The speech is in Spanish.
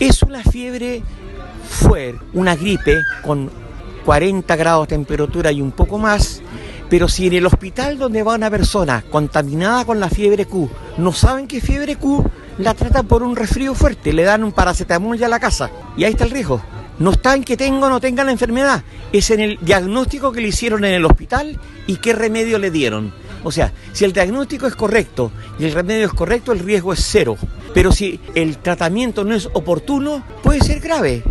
Es una fiebre fuerte, una gripe con 40 grados de temperatura y un poco más, pero si en el hospital donde va una persona contaminada con la fiebre Q no saben que es fiebre Q, la tratan por un resfrío fuerte, le dan un paracetamol ya a la casa y ahí está el riesgo. No está en que tenga o no tenga la enfermedad, es en el diagnóstico que le hicieron en el hospital y qué remedio le dieron. O sea, si el diagnóstico es correcto y el remedio es correcto, el riesgo es cero. Pero si el tratamiento no es oportuno, puede ser grave.